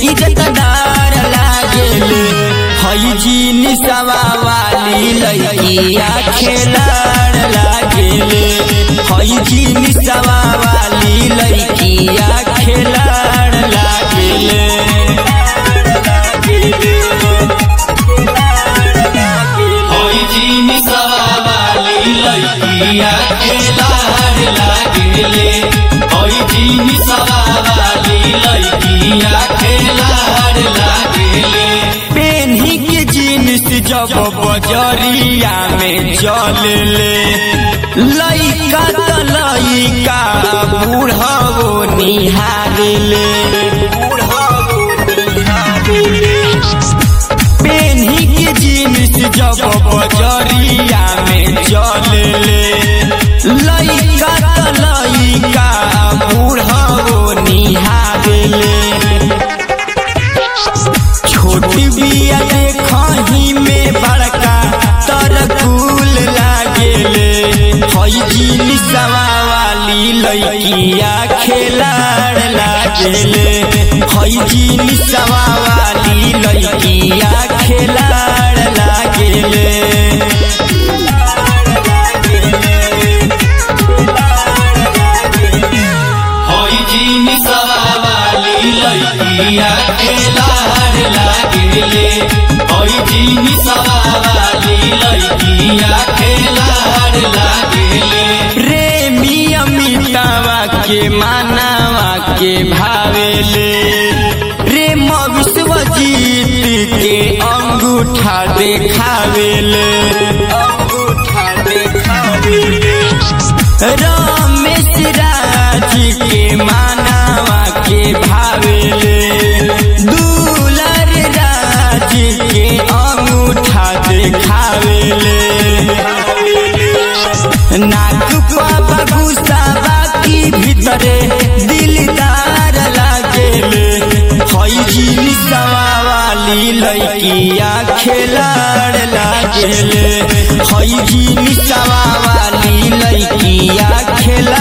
इज्जतदार लागेले। हई जी निसवा वाली लइकिया खिलाड़ लागेले। हई जी निसवा वाली लइकिया खिलाड़ लागेले। हई जी निसवा वाली लइकिया खिलाड़ लागेले। हई जी निसवा वाली लइकिया खिलाड़ लागेले। पेन्ही के जीन्स जब बजरिया में चलेले, लइका त लइका बूढ़ो निहारेले। पेन्ही के जीन्स जब बजरिया में चलेले, लइका त लइका बूढ़ो निहारेले। छोटी बिया देखही में बड़का तरकुल लागेले। हई जी निसवा वाली लइकिया खिलाड़ लागेले। हई जी निसवा वाली लइकिया खिलाड़ लागेले। हई जी निसवा वाली लइकिया खिलाड़ लागेले। हई जी निसवा वाली लइकिया खिलाड़ लागेले। प्रेमी अमितावा के मानवा के भावेले। प्रेम विश्वजीत के अंगूठा देखावेले। रमेश राज के मानवा के भावेले। दुलर राज के अंगूठा देखावेले। नाक पापा गुस्सावा की भीतरे दिलदार लागेले। हई जी निसवा वाली लइकिया खिलाड़ लागेले। हई जी निसवा वाली लइकिया खिलाड़